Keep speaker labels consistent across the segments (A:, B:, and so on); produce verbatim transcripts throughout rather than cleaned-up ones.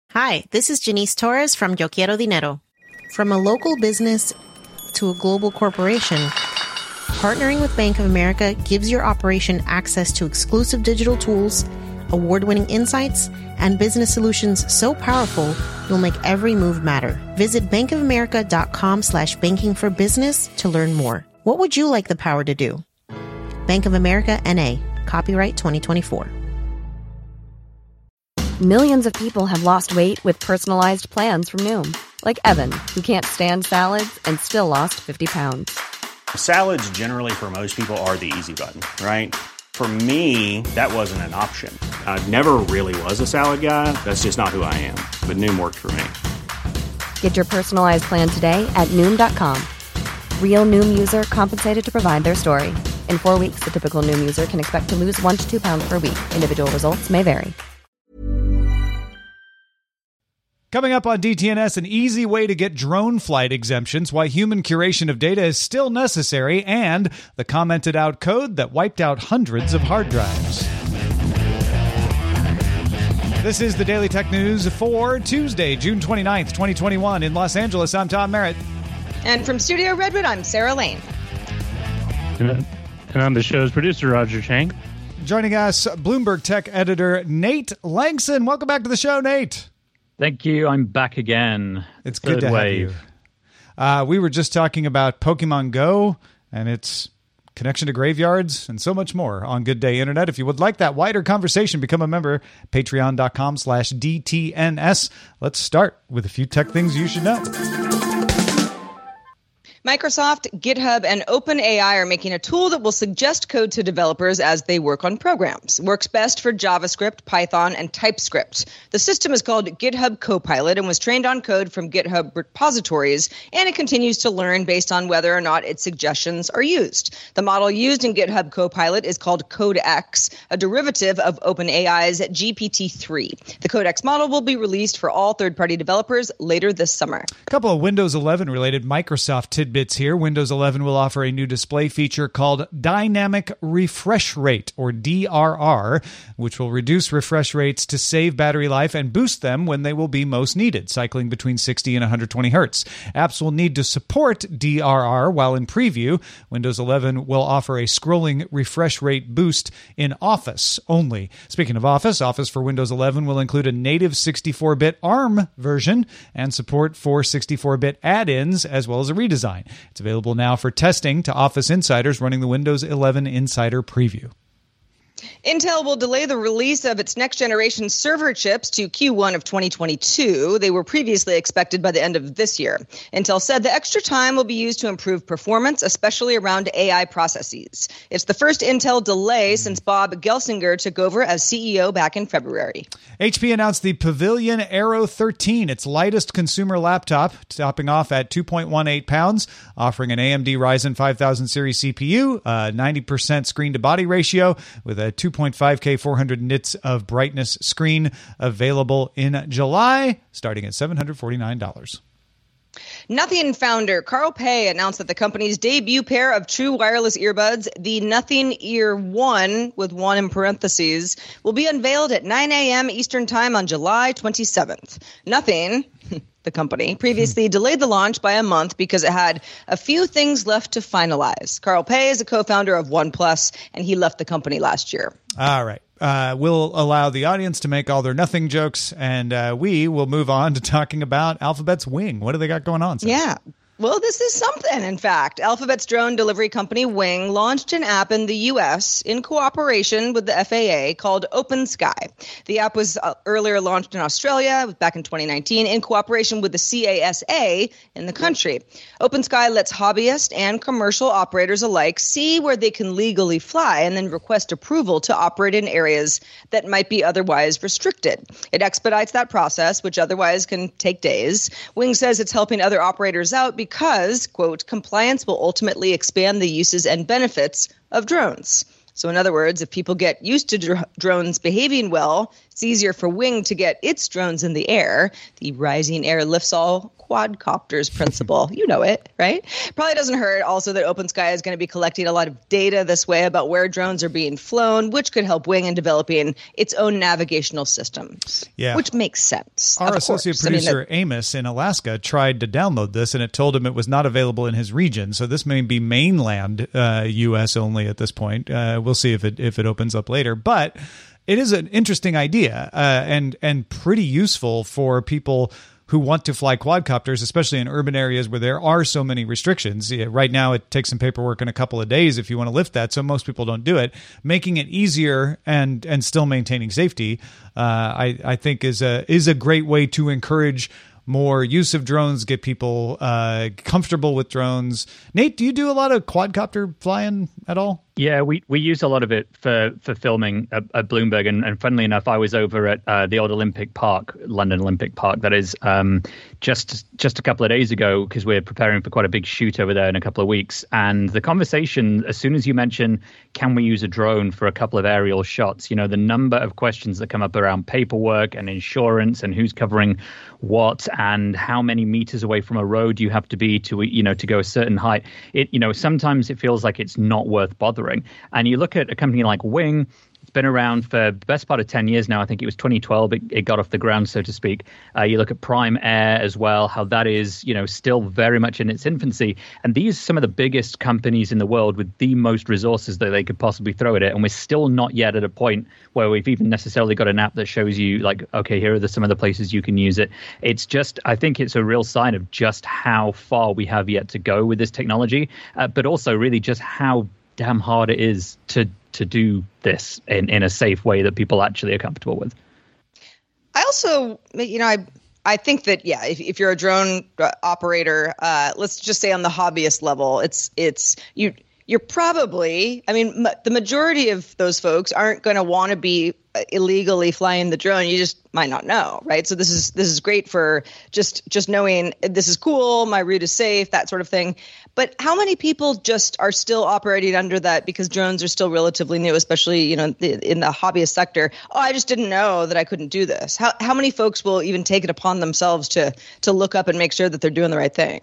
A: Hi, this is Janice Torres from Yo Quiero Dinero. From a local business to a global corporation, partnering with Bank of America gives your operation access to exclusive digital tools, award-winning insights, and business solutions so powerful you'll make every move matter. Visit bankofamerica.com slash banking for business to learn more. What would you like the power to do? Bank of America, N A. Copyright twenty twenty-four.
B: Millions of people have lost weight with personalized plans from Noom. Like Evan, who can't stand salads and still lost fifty pounds.
C: Salads generally for most people are the easy button, right? For me, that wasn't an option. I never really was a salad guy. That's just not who I am. But Noom worked for me.
B: Get your personalized plan today at Noom dot com. Real Noom user compensated to provide their story. In four weeks, the typical Noom user can expect to lose one to two pounds per week. Individual results may vary.
D: Coming up on D T N S, an easy way to get drone flight exemptions, why human curation of data is still necessary, and the commented out code that wiped out hundreds of hard drives. This is the Daily Tech News for Tuesday, June twenty-ninth, twenty twenty-one. In Los Angeles, I'm Tom Merritt.
E: And from Studio Redwood, I'm Sarah Lane.
F: And I'm the show's producer, Roger Chang.
D: Joining us, Bloomberg Tech editor Nate Langson. Welcome back to the show, Nate.
F: Thank you. I'm back again.
D: It's good to have you. Uh, we were just talking about Pokemon Go and its connection to graveyards and so much more on Good Day Internet. If you would like that wider conversation, become a member, patreon.com slash DTNS. Let's start with a few tech things you should know.
E: Microsoft, GitHub, and OpenAI are making a tool that will suggest code to developers as they work on programs. It works best for JavaScript, Python, and TypeScript. The system is called GitHub Copilot and was trained on code from GitHub repositories, and it continues to learn based on whether or not its suggestions are used. The model used in GitHub Copilot is called Codex, a derivative of OpenAI's G P T three. The Codex model will be released for all third-party developers later this summer.
D: A couple of Windows eleven-related Microsoft tidbits. Bits here. Windows eleven will offer a new display feature called Dynamic Refresh Rate, or D R R, which will reduce refresh rates to save battery life and boost them when they will be most needed, cycling between sixty and one hundred twenty hertz. Apps will need to support D R R while in preview. Windows eleven will offer a scrolling refresh rate boost in Office only. Speaking of Office, Office for Windows eleven will include a native sixty-four bit ARM version and support for sixty-four bit add-ins as well as a redesign. It's available now for testing to Office insiders running the Windows eleven Insider Preview.
E: Intel will delay the release of its next-generation server chips to Q one of twenty twenty-two. They were previously expected by the end of this year. Intel said the extra time will be used to improve performance, especially around A I processes. It's the first Intel delay since Bob Gelsinger took over as C E O back in February.
D: H P announced the Pavilion Aero thirteen, its lightest consumer laptop, topping off at two point one eight pounds, offering an A M D Ryzen five thousand series C P U, a ninety percent screen-to-body ratio with a two point five K four hundred nits of brightness screen, available in July, starting at seven hundred forty-nine dollars.
E: Nothing founder Carl Pei announced that the company's debut pair of true wireless earbuds, the Nothing Ear one, with one in parentheses, will be unveiled at nine a.m. Eastern Time on July twenty-seventh. Nothing, the company, previously delayed the launch by a month because it had a few things left to finalize. Carl Pei is a co-founder of OnePlus, and he left the company last year.
D: All right. Uh, we'll allow the audience to make all their nothing jokes, and uh, we will move on to talking about Alphabet's Wing. What do they got going on, Sarah?
E: Yeah. Well, this is something, in fact. Alphabet's drone delivery company Wing launched an app in the U S in cooperation with the F A A called Open Sky. The app was uh, earlier launched in Australia back in twenty nineteen in cooperation with the C A S A in the country. Open Sky lets hobbyists and commercial operators alike see where they can legally fly and then request approval to operate in areas that might be otherwise restricted. It expedites that process, which otherwise can take days. Wing says it's helping other operators out because Because, quote, compliance will ultimately expand the uses and benefits of drones. So in other words, if people get used to dr- drones behaving well, It's easier for Wing to get its drones in the air. The rising air lifts all quadcopters principle. You know it, right? Probably doesn't hurt also that OpenSky is going to be collecting a lot of data this way about where drones are being flown, which could help Wing in developing its own navigational systems.
D: Yeah.
E: Which makes sense.
D: Our associate
E: course.
D: producer,
E: I mean, that,
D: Amos, in Alaska, tried to download this, and it told him it was not available in his region. So this may be mainland uh, U S only at this point. Uh, we'll see if it if it opens up later. But it is an interesting idea uh, and and pretty useful for people who want to fly quadcopters, especially in urban areas where there are so many restrictions. Yeah, right now, it takes some paperwork in a couple of days if you want to lift that, so most people don't do it. Making it easier and and still maintaining safety, uh, I, I think, is a is a great way to encourage more use of drones, get people uh, comfortable with drones. Nate, do you do a lot of quadcopter flying at all?
G: Yeah, we, we use a lot of it for, for filming at, at Bloomberg. And, and funnily enough, I was over at uh, the old Olympic Park, London Olympic Park, that is, um, just just a couple of days ago, because we're preparing for quite a big shoot over there in a couple of weeks. And the conversation, as soon as you mention, can we use a drone for a couple of aerial shots, you know, the number of questions that come up around paperwork and insurance and who's covering what and how many meters away from a road you have to be to, you know, to go a certain height. It, you know, sometimes it feels like it's not worth bothering. And you look at a company like Wing, it's been around for the best part of ten years now. I think it was twenty twelve it, it got off the ground, so to speak. Uh, you look at Prime Air as well, how that is, you know, still very much in its infancy. And these are some of the biggest companies in the world with the most resources that they could possibly throw at it. And we're still not yet at a point where we've even necessarily got an app that shows you, like, okay, here are the, some of the places you can use it. It's just, I think it's a real sign of just how far we have yet to go with this technology, uh, but also really just how damn hard it is to to do this in, in a safe way that people actually are comfortable with.
E: I also, you know, I I think that, yeah, if, if you're a drone operator, uh, let's just say on the hobbyist level, it's it's you you're probably, I mean, m- the majority of those folks aren't going to want to be illegally flying the drone. You just might not know, right? So this is this is great for just just knowing this is cool, my route is safe, that sort of thing. But how many people just are still operating under that because drones are still relatively new, especially, you know, the, in the hobbyist sector? Oh, I just didn't know that I couldn't do this. How how many folks will even take it upon themselves to to look up and make sure that they're doing the right thing?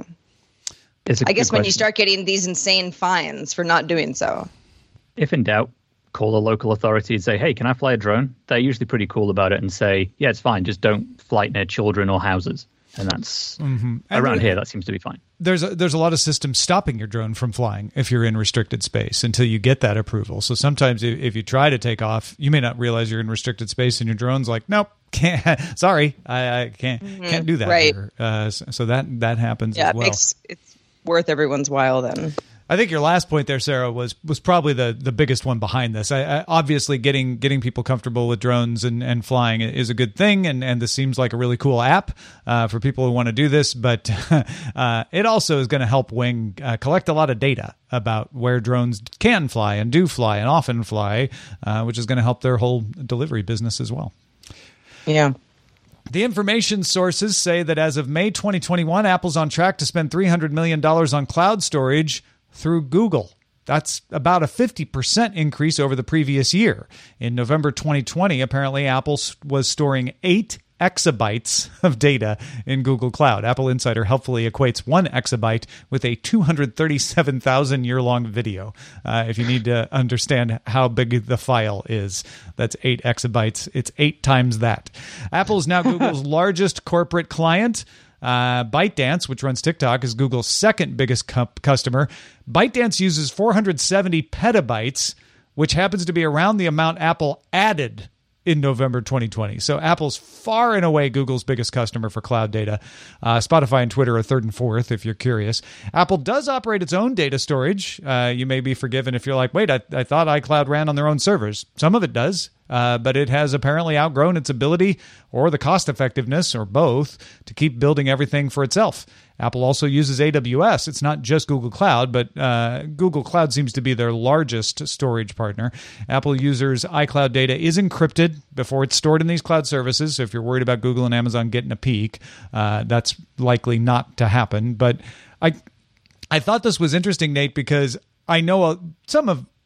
E: I guess when you start getting these insane fines for not doing so.
G: If in doubt, call a local authority and say, hey, can I fly a drone? They're usually pretty cool about it and say, yeah, it's fine. Just don't fly near children or houses. And that's mm-hmm. and around here, that seems to be fine.
D: There's a, there's a lot of systems stopping your drone from flying if you're in restricted space until you get that approval. So sometimes if, if you try to take off, you may not realize you're in restricted space and your drone's like, nope, can't. Sorry, I, I can't mm-hmm. can't do that.
E: Right.
D: Here. Uh, so, so that that happens
E: yeah,
D: as well.
E: It makes, it's worth everyone's while then.
D: I think your last point there, Sarah, was was probably the, the biggest one behind this. I, I, obviously, getting getting people comfortable with drones and, and flying is a good thing, and, and this seems like a really cool app uh, for people who want to do this. But uh, it also is going to help Wing uh, collect a lot of data about where drones can fly and do fly and often fly, uh, which is going to help their whole delivery business as well.
E: Yeah.
D: The information sources say that as of May twenty twenty-one, Apple's on track to spend three hundred million dollars on cloud storage through Google. That's about a fifty percent increase over the previous year. In November twenty twenty, apparently Apple was storing eight exabytes of data in Google Cloud. Apple Insider helpfully equates one exabyte with a two hundred thirty-seven thousand year-long video. Uh, if you need to understand how big the file is, that's eight exabytes. It's eight times that. Apple is now Google's largest corporate client. Uh, ByteDance, which runs TikTok, is Google's second biggest cu- customer. ByteDance uses four hundred seventy petabytes, which happens to be around the amount Apple added in November twenty twenty. So Apple's far and away Google's biggest customer for cloud data. Uh, Spotify and Twitter are third and fourth, if you're curious. Apple does operate its own data storage. Uh, you may be forgiven if you're like, wait, I, I thought iCloud ran on their own servers. Some of it does. Uh, but it has apparently outgrown its ability or the cost effectiveness, or both, to keep building everything for itself. Apple also uses A W S. It's not just Google Cloud, but uh, Google Cloud seems to be their largest storage partner. Apple users' iCloud data is encrypted before it's stored in these cloud services. So if you're worried about Google and Amazon getting a peek, uh, that's likely not to happen. But I, I thought this was interesting, Nate, because I know some of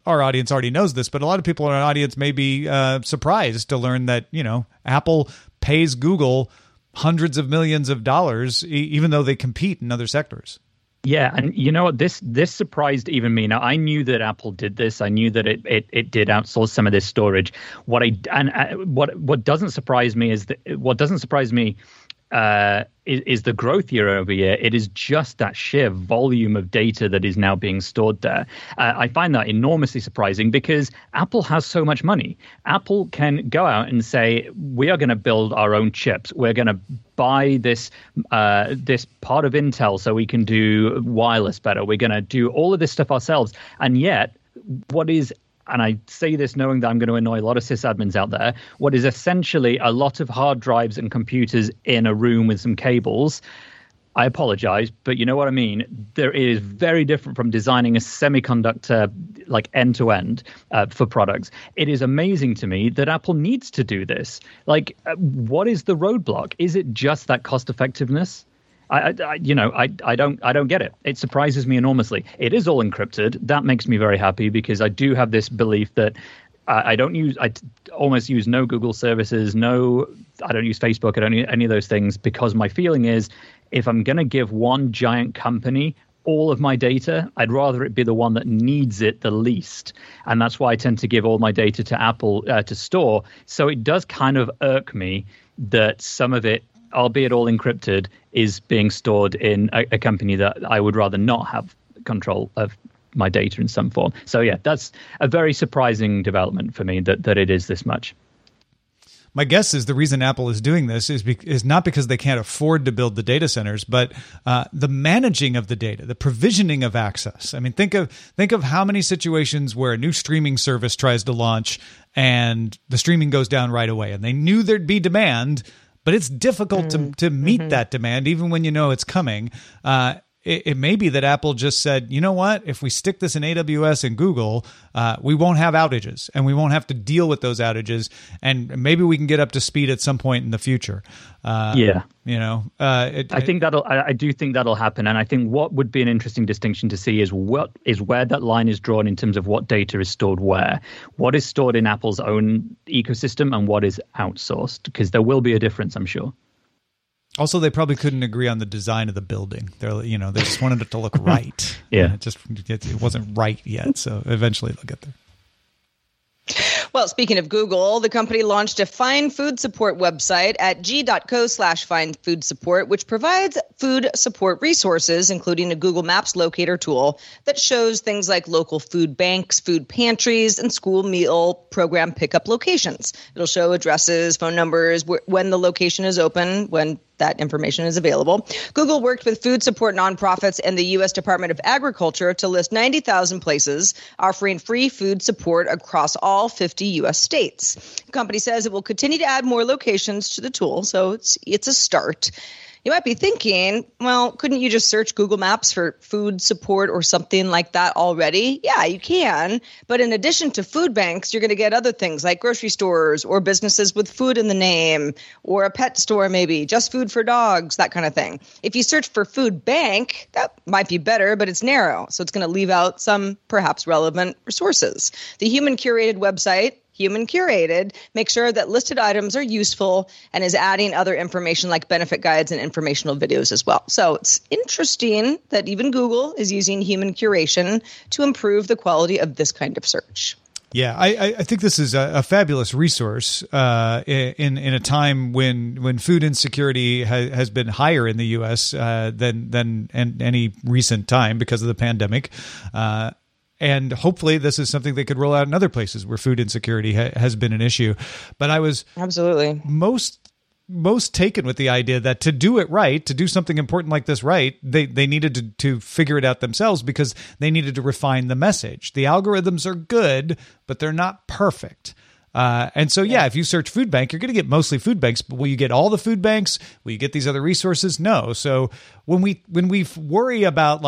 D: our audience already knows this, but a lot of people in our audience may be uh, surprised to learn that, you know, Apple pays Google hundreds of millions of dollars, e- even though they compete in other sectors.
G: Yeah, and you know what? This this surprised even me. Now, I knew that Apple did this. I knew that it it, it did outsource some of this storage. What I and uh, what what doesn't surprise me is that what doesn't surprise me uh, is, is the growth year over year. It is just that sheer volume of data that is now being stored there. Uh, I find that enormously surprising because Apple has so much money. Apple can go out and say, we are going to build our own chips. We're going to buy this uh, this part of Intel so we can do wireless better. We're going to do all of this stuff ourselves. And yet, what is, and I say this knowing that I'm going to annoy a lot of sysadmins out there, what is essentially a lot of hard drives and computers in a room with some cables. I apologize, but you know what I mean? There is very different from designing a semiconductor like end to end uh, for products. It is amazing to me that Apple needs to do this. Like, uh, what is the roadblock? Is it just that cost effectiveness? I, I, you know, I, I don't, I don't get it. It surprises me enormously. It is all encrypted. That makes me very happy because I do have this belief that I, I don't use, I t- almost use no Google services, no, I don't use Facebook, I don't use any of those things because my feeling is if I'm going to give one giant company all of my data, I'd rather it be the one that needs it the least. And that's why I tend to give all my data to Apple uh, to store. So it does kind of irk me that some of it, albeit all encrypted, is being stored in a, a company that I would rather not have control of my data in some form. So yeah, that's a very surprising development for me that, that it is this much.
D: My guess is the reason Apple is doing this is be- is not because they can't afford to build the data centers, but uh, the managing of the data, the provisioning of access. I mean, think of think of how many situations where a new streaming service tries to launch and the streaming goes down right away, and they knew there'd be demand, but it's difficult mm. to to meet mm-hmm. that demand even when you know it's coming. Uh, It, it may be that Apple just said, you know what, if we stick this in A W S and Google, uh, we won't have outages and we won't have to deal with those outages. And maybe we can get up to speed at some point in the future. Uh,
G: yeah.
D: You know, uh, it,
G: I think that'll, I, I do think that'll happen. And I think what would be an interesting distinction to see is what is where that line is drawn in terms of what data is stored where. What is stored in Apple's own ecosystem and what is outsourced? Because there will be a difference, I'm sure.
D: Also, they probably couldn't agree on the design of the building. They're, you know, they just wanted it to look right.
G: Yeah,
D: it just it wasn't right yet. So eventually they'll get there.
E: Well, speaking of Google, the company launched a Find Food Support website at g.co slash find food support, which provides food support resources, including a Google Maps locator tool that shows things like local food banks, food pantries, and school meal program pickup locations. It'll show addresses, phone numbers, wh- when the location is open, when that information is available. Google worked with food support nonprofits and the U S Department of Agriculture to list ninety thousand places offering free food support across all fifty U S states. The company says it will continue to add more locations to the tool, so it's it's a start. You might be thinking, well, couldn't you just search Google Maps for food support or something like that already? Yeah, you can. But in addition to food banks, you're going to get other things like grocery stores or businesses with food in the name, or a pet store maybe, just food for dogs, that kind of thing. If you search for food bank, that might be better, but it's narrow. So it's going to leave out some perhaps relevant resources. The human curated website, Human Curated, makes sure that listed items are useful and is adding other information like benefit guides and informational videos as well. So it's interesting that even Google is using human curation to improve the quality of this kind of search.
D: Yeah, I, I think this is a, a fabulous resource uh, in in a time when when food insecurity ha, has been higher in the U S uh, than than in any recent time because of the pandemic. Uh, And hopefully this is something they could roll out in other places where food insecurity ha- has been an issue. But I was
E: absolutely
D: most most taken with the idea that to do it right, to do something important like this right, they, they needed to, to figure it out themselves because they needed to refine the message. The algorithms are good, but they're not perfect. Uh, and so, yeah, if you search food bank, you're going to get mostly food banks, but will you get all the food banks? Will you get these other resources? No. So when we when we worry about like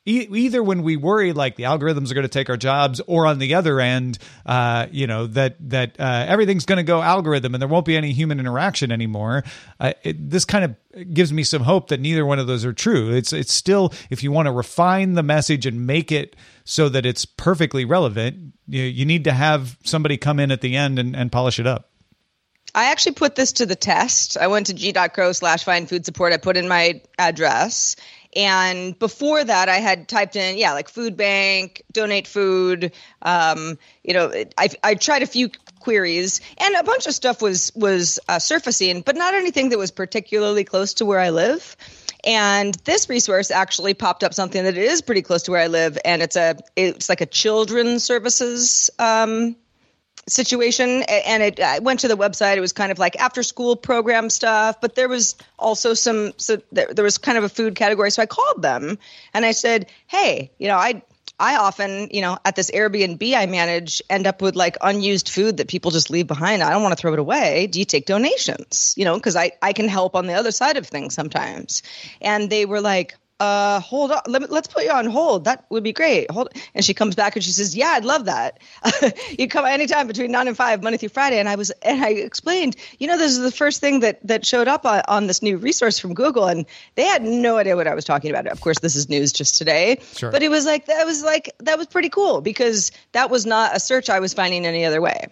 D: e- either when we worry like the algorithms are going to take our jobs, or on the other end, uh, you know, that that uh, everything's going to go algorithm and there won't be any human interaction anymore. Uh, it, this kind of gives me some hope that neither one of those are true. It's it's still, if you want to refine the message and make it so that it's perfectly relevant, you, you need to have somebody come in at the end and, and polish it up.
E: I actually put this to the test. I went to g.crow slash find food support. I put in my address. And before that, I had typed in, yeah, like food bank, donate food. Um, you know, I, I tried a few queries, and a bunch of stuff was was uh, surfacing, but not anything that was particularly close to where I live. And this resource actually popped up something that is pretty close to where I live, and it's a it's like a children's services um situation. And it I went to the website. It was kind of like after school program stuff, but there was also some, so there, there was kind of a food category. So I called them and I said, hey, you know, I, I often, you know, at this Airbnb I manage, end up with like unused food that people just leave behind. I don't want to throw it away. Do you take donations? You know, because I, I can help on the other side of things sometimes. And they were like, Uh, hold on. Let me, let's put you on hold. That would be great. Hold. And she comes back and she says, "Yeah, I'd love that. You come anytime between nine and five, Monday through Friday." And I was, and I explained, you know, this is the first thing that that showed up on, on this new resource from Google, and they had no idea what I was talking about. Of course, this is news just today,
D: sure.
E: But it was like that was like that was pretty cool because that was not a search I was finding any other way.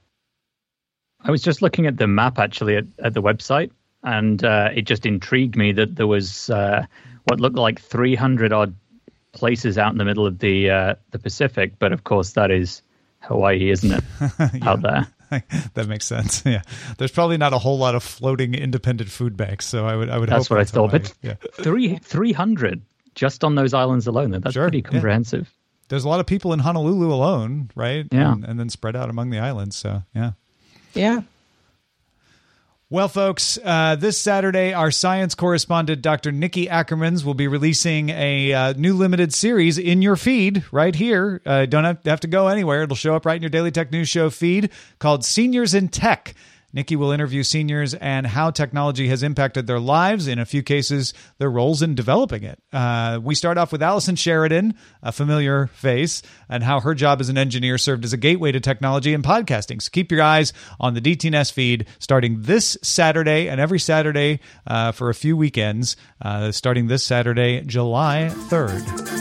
G: I was just looking at the map actually at, at the website, and uh, it just intrigued me that there was Uh, what looked like three hundred odd places out in the middle of the uh, the Pacific. But of course, that is Hawaii, isn't it?
D: Yeah,
G: out there.
D: That makes sense. Yeah. There's probably not a whole lot of floating independent food banks. So I would, I would
G: that's
D: hope
G: what
D: that's
G: I thought.
D: Hawaii.
G: But
D: yeah.
G: three, 300 just on those islands alone. That's
D: sure,
G: pretty comprehensive.
D: Yeah. There's a lot of people in Honolulu alone, right?
G: Yeah.
D: And, and then spread out among the islands. So, yeah.
E: Yeah.
D: Well, folks, uh, this Saturday, our science correspondent, Doctor Nikki Ackermans, will be releasing a uh, new limited series in your feed right here. Uh, don't have, have to go anywhere. It'll show up right in your Daily Tech News Show feed, called Seniors in Tech. Nikki will interview seniors and how technology has impacted their lives, in a few cases, their roles in developing it. Uh, we start off with Allison Sheridan, a familiar face, and how her job as an engineer served as a gateway to technology and podcasting. So keep your eyes on the D T N S feed starting this Saturday and every Saturday uh, for a few weekends, uh, starting this Saturday, July third.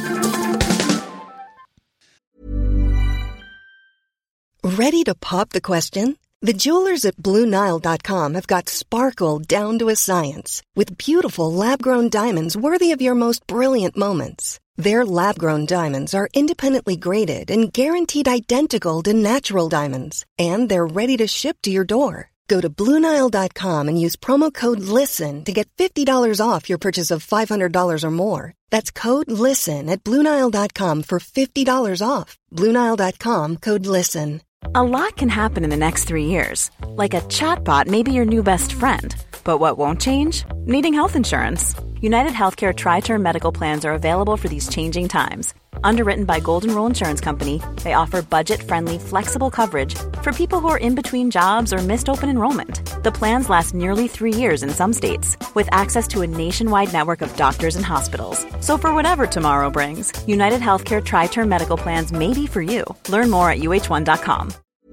H: Ready to pop the question? The jewelers at Blue Nile dot com have got sparkle down to a science with beautiful lab-grown diamonds worthy of your most brilliant moments. Their lab-grown diamonds are independently graded and guaranteed identical to natural diamonds, and they're ready to ship to your door. Go to Blue Nile dot com and use promo code LISTEN to get fifty dollars off your purchase of five hundred dollars or more. That's code LISTEN at Blue Nile dot com for fifty dollars off. Blue Nile dot com, code LISTEN.
I: A lot can happen in the next three years. Like a chatbot may be your new best friend. But what won't change? Needing health insurance. United Healthcare Tri-Term Medical Plans are available for these changing times. Underwritten by Golden Rule Insurance Company, they offer budget-friendly, flexible coverage for people who are in between jobs or missed open enrollment. The plans last nearly three years in some states, with access to a nationwide network of doctors and hospitals. So for whatever tomorrow brings, United Healthcare Tri-Term Medical Plans may be for you. Learn more at U H one dot com.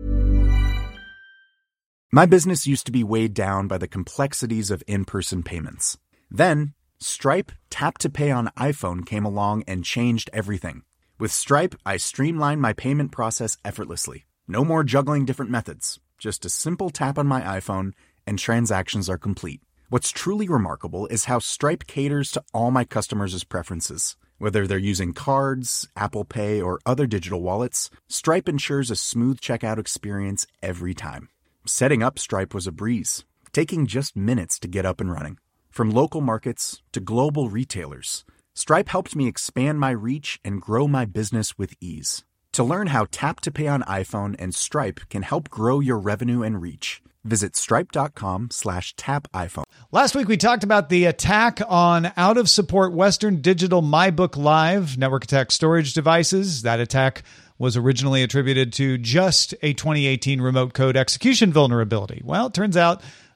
J: My business used to be weighed down by the complexities of in-person payments. Then, Stripe Tap to Pay on iPhone came along and changed everything. With Stripe, I streamlined my payment process effortlessly. No more juggling different methods. Just a simple tap on my iPhone and transactions are complete. What's truly remarkable is how Stripe caters to all my customers' preferences. Whether they're using cards, Apple Pay, or other digital wallets, Stripe ensures a smooth checkout experience every time. Setting up Stripe was a breeze, taking just minutes to get up and running. From local markets to global retailers, Stripe helped me expand my reach and grow my business with ease. To learn how Tap to Pay on iPhone and Stripe can help grow your revenue and reach, visit stripe.com slash tap iPhone.
D: Last week, we talked about the attack on out-of-support Western Digital MyBook Live network attack storage devices. That attack was originally attributed to just a twenty eighteen remote code execution vulnerability. Well, it turns out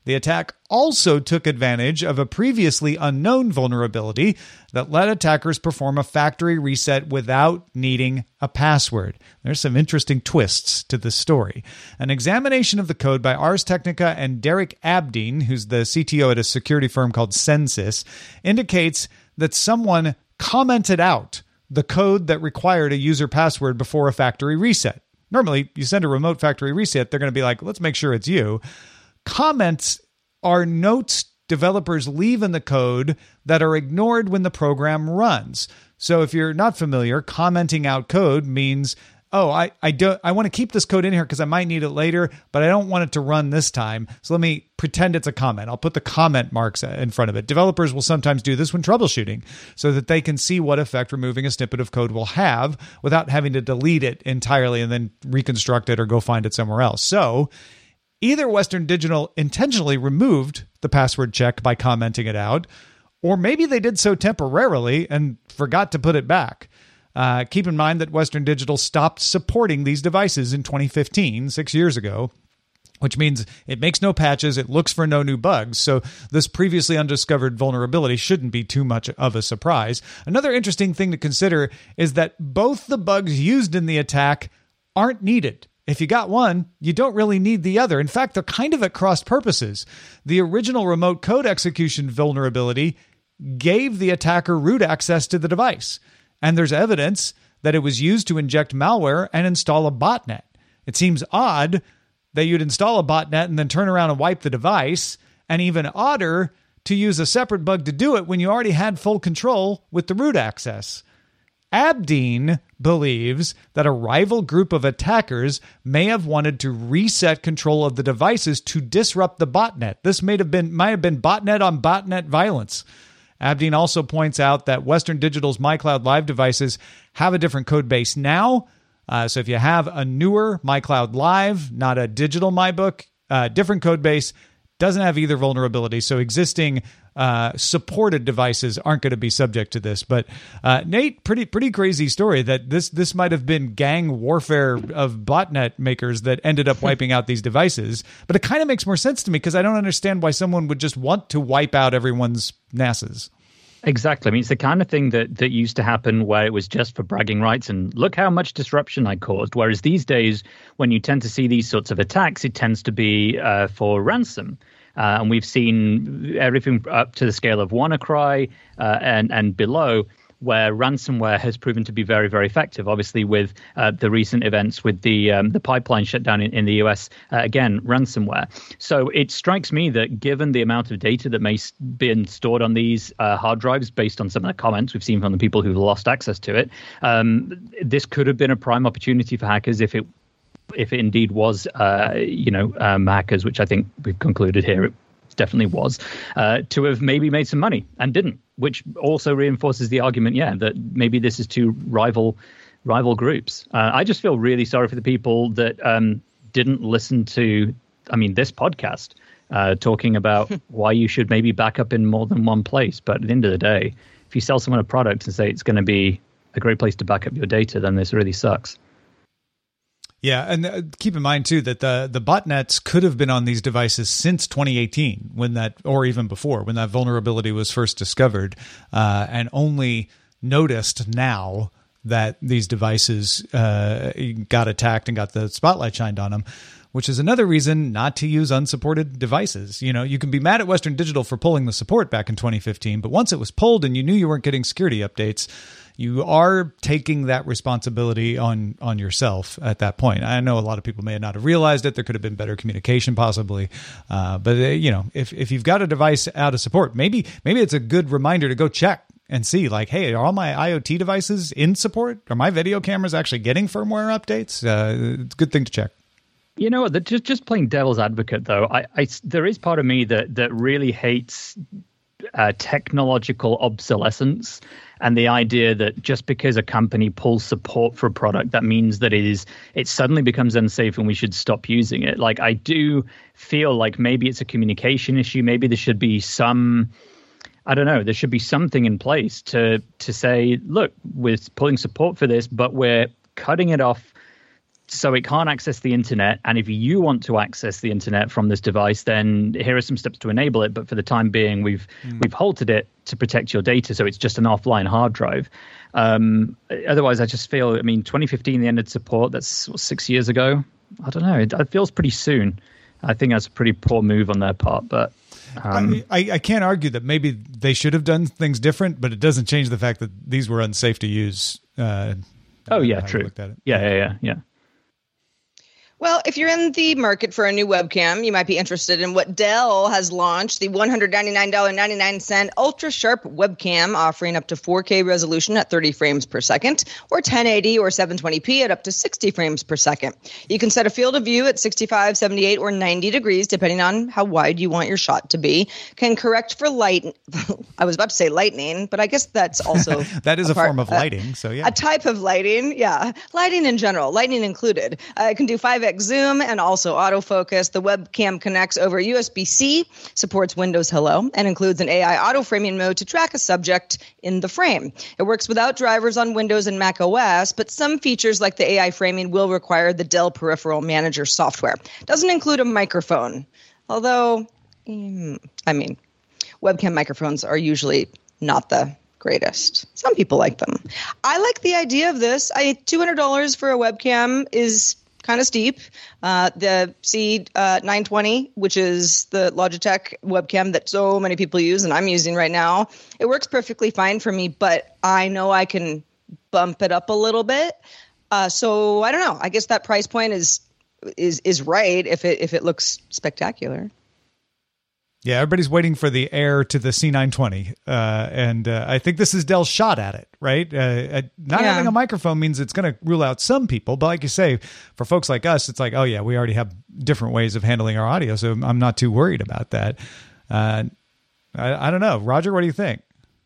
D: The attack also took advantage of a previously unknown vulnerability that let attackers perform a factory reset without needing a password. There's some interesting twists to this story. An examination of the code by Ars Technica and Derek Abdeen, who's the C T O at a security firm called Censys, indicates that someone commented out the code that required a user password before a factory reset. Normally, you send a remote factory reset, they're going to be like, let's make sure it's you. Comments are notes developers leave in the code that are ignored when the program runs. So if you're not familiar, commenting out code means, oh, I I do I want to keep this code in here because I might need it later, but I don't want it to run this time. So let me pretend it's a comment. I'll put the comment marks in front of it. Developers will sometimes do this when troubleshooting so that they can see what effect removing a snippet of code will have without having to delete it entirely and then reconstruct it or go find it somewhere else. So either Western Digital intentionally removed the password check by commenting it out, or maybe they did so temporarily and forgot to put it back. Uh, keep in mind that Western Digital stopped supporting these devices in twenty fifteen, six years ago, which means it makes no patches, it looks for no new bugs, so this previously undiscovered vulnerability shouldn't be too much of a surprise. Another interesting thing to consider is that both the bugs used in the attack aren't needed. If you got one, you don't really need the other. In fact, they're kind of at cross purposes. The original remote code execution vulnerability gave the attacker root access to the device, and there's evidence that it was used to inject malware and install a botnet. It seems odd that you'd install a botnet and then turn around and wipe the device, and even odder to use a separate bug to do it when you already had full control with the root access. Abdeen believes that a rival group of attackers may have wanted to reset control of the devices to disrupt the botnet. This may have been might have been botnet on botnet violence. Abdeen also points out that Western Digital's MyCloud Live devices have a different code base now. Uh, so if you have a newer MyCloud Live, not a digital MyBook, uh, different code base, doesn't have either vulnerability. So existing uh, supported devices aren't going to be subject to this. But uh, Nate, pretty pretty crazy story that this this might have been gang warfare of botnet makers that ended up wiping out these devices. But it kind of makes more sense to me because I don't understand why someone would just want to wipe out everyone's N A Ses.
G: Exactly. I mean, it's the kind of thing that, that used to happen where it was just for bragging rights and look how much disruption I caused. Whereas these days, when you tend to see these sorts of attacks, it tends to be uh, for ransom. Uh, and we've seen everything up to the scale of WannaCry uh, and, and below, where ransomware has proven to be very, very effective. Obviously, with uh, the recent events with the um, the pipeline shutdown in, in the U S, uh, again, ransomware. So it strikes me that given the amount of data that may be stored on these uh, hard drives, based on some of the comments we've seen from the people who've lost access to it, um, this could have been a prime opportunity for hackers if it if it indeed was, uh, you know, um, hackers, which I think we've concluded here it definitely was, uh, to have maybe made some money and didn't, which also reinforces the argument, yeah, that maybe this is two rival rival groups. Uh, I just feel really sorry for the people that um, didn't listen to, I mean, this podcast uh, talking about why you should maybe back up in more than one place. But at the end of the day, if you sell someone a product and say it's going to be a great place to back up your data, then this really sucks.
D: Yeah, and uh, keep in mind, too, that the, the botnets could have been on these devices since twenty eighteen, when that, or even before, when that vulnerability was first discovered, uh, and only noticed now that these devices uh, got attacked and got the spotlight shined on them, which is another reason not to use unsupported devices. You know, you can be mad at Western Digital for pulling the support back in twenty fifteen, but once it was pulled and you knew you weren't getting security updates, you are taking that responsibility on, on yourself at that point. I know a lot of people may not have realized it. There could have been better communication possibly. Uh, but, uh, you know, if, if you've got a device out of support, maybe maybe it's a good reminder to go check and see, like, hey, are all my IoT devices in support? Are my video cameras actually getting firmware updates? Uh, it's a good thing to check.
G: You know what? Just just playing devil's advocate, though, I, I there is part of me that that really hates uh, technological obsolescence and the idea that just because a company pulls support for a product, that means that it is it suddenly becomes unsafe and we should stop using it. Like, I do feel like maybe it's a communication issue. Maybe there should be some, I don't know, there should be something in place to to say, look, we're pulling support for this, but we're cutting it off so it can't access the internet. And if you want to access the internet from this device, then here are some steps to enable it. But for the time being, we've mm. we've halted it to protect your data. So it's just an offline hard drive. Um, otherwise, I just feel, I mean, twenty fifteen, they ended support. That's what, six years ago. I don't know. It, it feels pretty soon. I think that's a pretty poor move on their part. But um,
D: I, I can't argue that maybe they should have done things different, but it doesn't change the fact that these were unsafe to use. Uh,
G: oh, yeah, true. Yeah, yeah, yeah, yeah.
E: Well, if you're in the market for a new webcam, you might be interested in what Dell has launched, the one hundred ninety-nine dollars and ninety-nine cents Ultra Sharp webcam, offering up to four K resolution at thirty frames per second, or ten eighty or seven twenty p at up to sixty frames per second. You can set a field of view at sixty-five, seventy-eight, or ninety degrees, depending on how wide you want your shot to be. Can correct for light. I was about to say lightning, but I guess that's also
D: that is a, a part, form of
E: uh,
D: lighting. So yeah,
E: a type of lighting. Yeah, lighting in general, lightning included. Uh, it can do five X zoom and also autofocus. The webcam connects over U S B C, supports Windows Hello, and includes an A I auto framing mode to track a subject in the frame. It works without drivers on Windows and Mac O S, but some features like the A I framing will require the Dell Peripheral Manager software. Doesn't include a microphone, although, mm, I mean, webcam microphones are usually not the greatest. Some people like them. I like the idea of this. I two hundred dollars for a webcam is kind of steep. Uh, the C nine twenty, which is the Logitech webcam that so many people use and I'm using right now, it works perfectly fine for me, but I know I can bump it up a little bit. Uh, so I don't know. I guess that price point is is is right if it if it looks spectacular.
D: Yeah, everybody's waiting for the heir to the C nine twenty, uh, and uh, I think this is Dell's shot at it, right? Uh, not yeah. having a microphone means it's going to rule out some people, but like you say, for folks like us, it's like, oh yeah, we already have different ways of handling our audio, so I'm not too worried about that. Uh, I, I don't know. Roger, what do you think?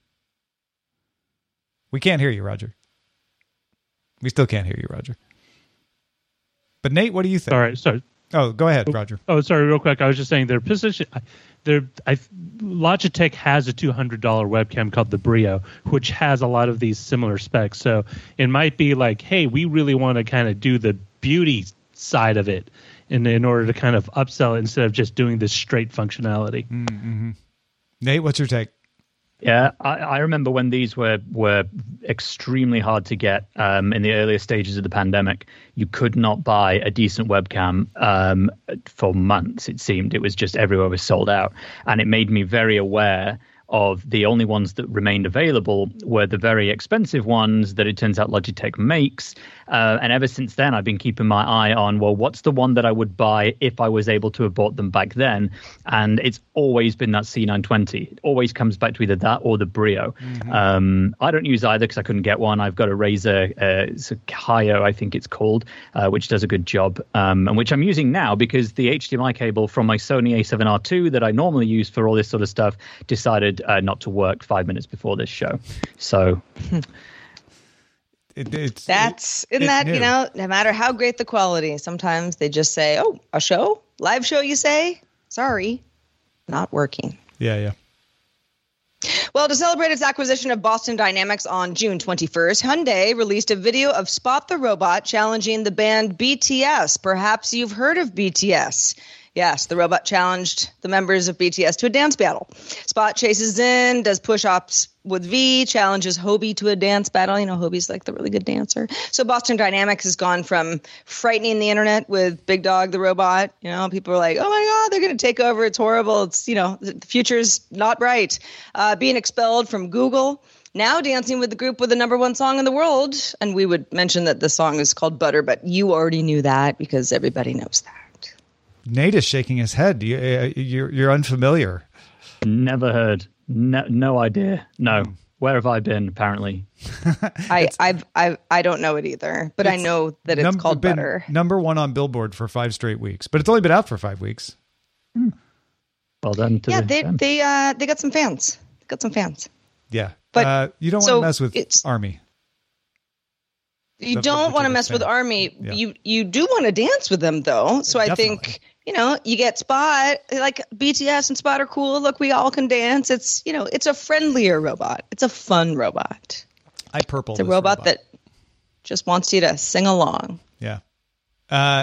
D: We can't hear you, Roger. We still can't hear you, Roger. But Nate, what do you think?
F: All right, sorry.
D: Oh, go ahead, Roger.
F: Oh, sorry, real quick. I was just saying their position. Their I, Logitech has a two hundred dollars webcam called the Brio, which has a lot of these similar specs. So it might be like, hey, we really want to kind of do the beauty side of it, in in order to kind of upsell it instead of just doing this straight functionality.
D: Mm-hmm. Nate, what's your take?
G: Yeah, I, I remember when these were were extremely hard to get um, in the earlier stages of the pandemic. You could not buy a decent webcam um, for months, it seemed. It was just everywhere was sold out. And it made me very aware of the only ones that remained available were the very expensive ones that it turns out Logitech makes. Uh, and ever since then, I've been keeping my eye on, well, what's the one that I would buy if I was able to have bought them back then? And it's always been that C nine twenty. It always comes back to either that or the Brio. Mm-hmm. Um, I don't use either because I couldn't get one. I've got a Razer, uh, it's a Kaio, I think it's called, uh, which does a good job, um, and which I'm using now because the H D M I cable from my Sony A seven R two that I normally use for all this sort of stuff decided uh, not to work five minutes before this show. So...
E: It, it's, That's in that, new. You know, no matter how great the quality, sometimes they just say, oh, a show? Live show, you say? Sorry, not working.
D: Yeah, yeah.
E: Well, to celebrate its acquisition of Boston Dynamics on June twenty-first, Hyundai released a video of Spot the Robot challenging the band B T S. Perhaps you've heard of B T S. Yes, the robot challenged the members of B T S to a dance battle. Spot chases in, does push-ups with V, challenges Hobie to a dance battle. You know, Hobie's like the really good dancer. So Boston Dynamics has gone from frightening the internet with Big Dog the robot. You know, people are like, oh my God, they're going to take over. It's horrible. It's, you know, the future's not bright. Uh, being expelled from Google. Now dancing with the group with the number one song in the world. And we would mention that the song is called Butter, but you already knew that because everybody knows that.
D: Nate is shaking his head. You, uh, you're, you're unfamiliar.
G: Never heard. No, no idea. No. Where have I been? Apparently,
E: I, I've, I, I don't know it either. But I know that it's num- called
D: been
E: Butter.
D: Number one on Billboard for five straight weeks, but it's only been out for five weeks.
G: Hmm. Well done. To
E: yeah,
G: the,
E: they,
G: them.
E: they, uh, they got some fans. They got some fans.
D: Yeah,
E: but
D: uh, you don't
E: so
D: want to mess with Army.
E: You the, don't want to mess with Army. Yeah. You, you do want to dance with them though. So Definitely. I think. You know, you get Spot, like B T S and Spot are cool. Look, we all can dance. It's, you know, it's a friendlier robot. It's a fun robot.
D: I purple.
E: It's a robot, robot that just wants you to sing along.
D: Yeah. Uh,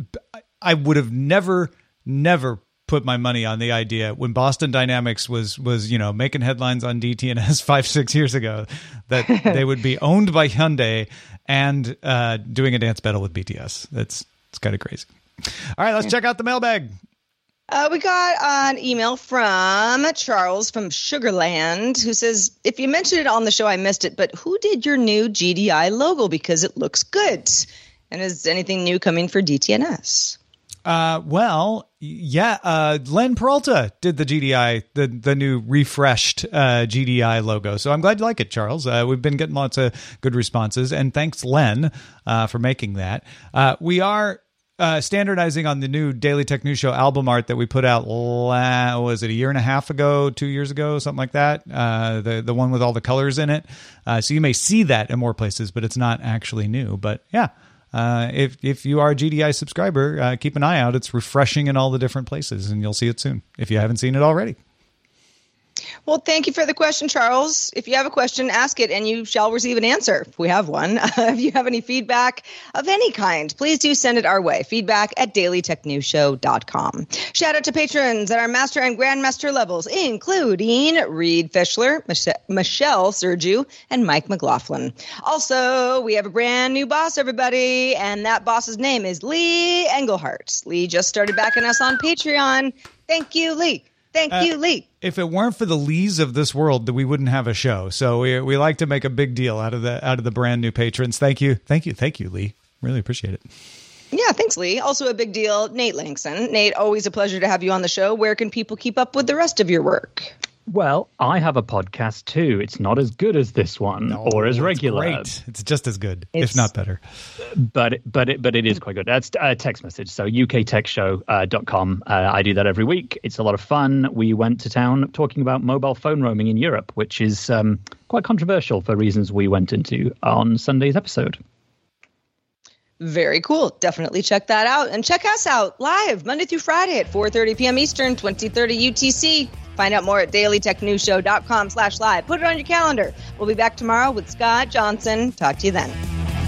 D: I would have never, never put my money on the idea when Boston Dynamics was, was, you know, making headlines on D T N S five, six years ago that they would be owned by Hyundai and uh, doing a dance battle with B T S. That's, it's kind of crazy. All right, let's check out the mailbag.
E: Uh, we got an email from Charles from Sugarland who says, if you mentioned it on the show, I missed it, but who did your new G D I logo? Because it looks good. And is anything new coming for D T N S?
D: Uh, well, yeah, uh, Len Peralta did the G D I, the, the new refreshed, uh, G D I logo. So I'm glad you like it, Charles. Uh, we've been getting lots of good responses, and thanks Len, uh, for making that. Uh, we are, uh, standardizing on the new Daily Tech News Show album art that we put out, la- was it a year and a half ago, two years ago, something like that? Uh, the, the one with all the colors in it. Uh, so you may see that in more places, but it's not actually new, but yeah. Uh, if if you are a G D I subscriber, uh, keep an eye out. It's refreshing in all the different places, and you'll see it soon if you haven't seen it already.
E: Well, thank you for the question, Charles. If you have a question, ask it and you shall receive an answer. If we have one. Uh, if you have any feedback of any kind, please do send it our way. Feedback at daily tech news show dot com. Shout out to patrons at our master and grandmaster levels, including Reed Fischler, Mich- Michelle Sergiu, and Mike McLaughlin. Also, we have a brand new boss, everybody, and that boss's name is Lee Engelhart. Lee just started backing us on Patreon. Thank you, Lee. Thank uh, you, Lee.
D: If it weren't for the Lees of this world, we wouldn't have a show. So we we like to make a big deal out of the out of the brand new patrons. Thank you, thank you, thank you, Lee. Really appreciate it.
E: Yeah, thanks, Lee. Also a big deal, Nate Langston. Nate, always a pleasure to have you on the show. Where can people keep up with the rest of your work?
G: Well, I have a podcast too. It's not as good as this one
D: no,
G: or as regular.
D: It's great. It's just as good,
E: it's,
D: if not better.
G: But but it, but it is quite good. That's a text message. So U K tech show dot com. Uh, I do that every week. It's a lot of fun. We went to town talking about mobile phone roaming in Europe, which is um, quite controversial for reasons we went into on Sunday's episode.
E: Very cool. Definitely check that out. And check us out live Monday through Friday at four thirty p.m. Eastern, twenty thirty U T C. Find out more at daily tech news show dot com slash live. Put it on your calendar. We'll be back tomorrow with Scott Johnson. Talk to you then.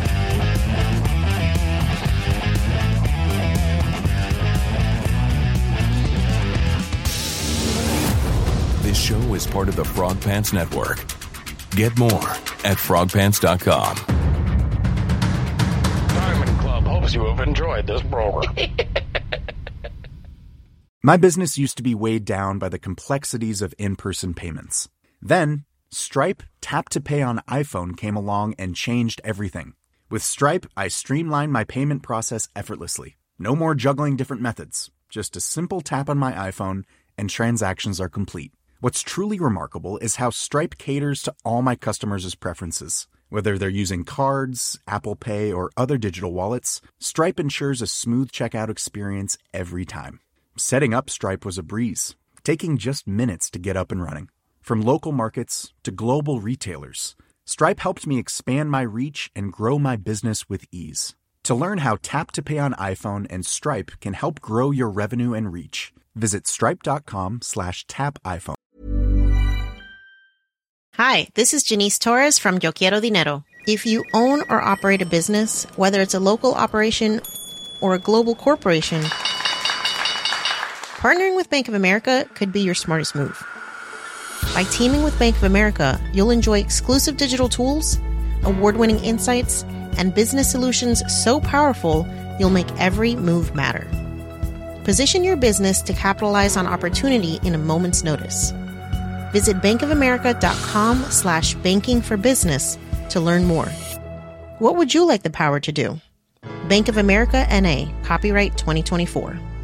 K: This show is part of the Frog Pants Network. Get more at frog pants dot com.
L: Diamond Club hopes you have enjoyed this program.
J: My business used to be weighed down by the complexities of in-person payments. Then, Stripe Tap to Pay on iPhone came along and changed everything. With Stripe, I streamlined my payment process effortlessly. No more juggling different methods. Just a simple tap on my iPhone and transactions are complete. What's truly remarkable is how Stripe caters to all my customers' preferences. Whether they're using cards, Apple Pay, or other digital wallets, Stripe ensures a smooth checkout experience every time. Setting up Stripe was a breeze, taking just minutes to get up and running. From local markets to global retailers, Stripe helped me expand my reach and grow my business with ease. To learn how Tap to Pay on iPhone and Stripe can help grow your revenue and reach, visit stripe.com slash tap iPhone.
A: Hi, this is Janice Torres from Yo Quiero Dinero. If you own or operate a business, whether it's a local operation or a global corporation, partnering with Bank of America could be your smartest move. By teaming with Bank of America, you'll enjoy exclusive digital tools, award-winning insights, and business solutions so powerful, you'll make every move matter. Position your business to capitalize on opportunity in a moment's notice. Visit bankofamerica.com slash banking for business to learn more. What would you like the power to do? Bank of America N A, copyright twenty twenty-four.